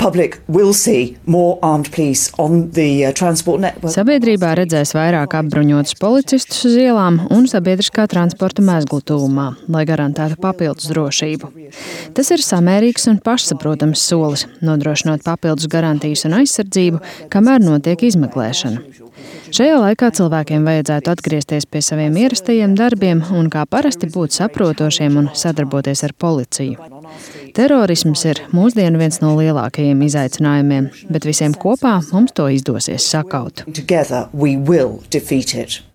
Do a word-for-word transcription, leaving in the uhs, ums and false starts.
Sabiedrībā redzēs vairāk apbruņotus policistus uz ielām un sabiedriskā transporta mezglu tuvumā, lai garantētu papildus drošību. Tas ir samērīgs un pašsaprotams solis, nodrošinot papildus garantijas un aizsardzību, kamēr notiek izmeklēšana. Šajā laikā cilvēkiem vajadzētu atgriezties pie saviem ierastajiem darbiem un kā parasti būt saprotošiem un sadarboties ar policiju. Terorisms ir mūsdienu viens no lielākajiem izaicinājumiem, bet visiem kopā mums to izdosies sakaut.